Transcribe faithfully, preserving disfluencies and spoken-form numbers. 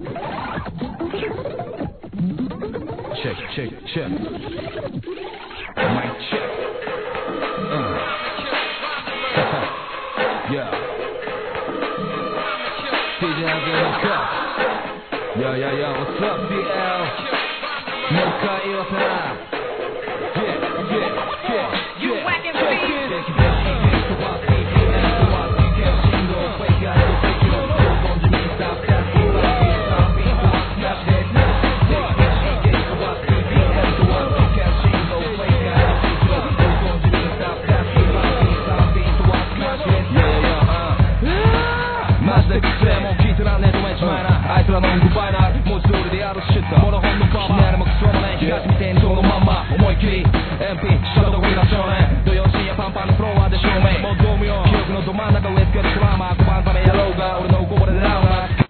Check, check, check. Mic check. Uh. Yeah. D J Hands in the cup. Yeah, yeah, yeah. What's up, D L? もう一回言わせな。Yeah, yeah, yeah. You whacking me. I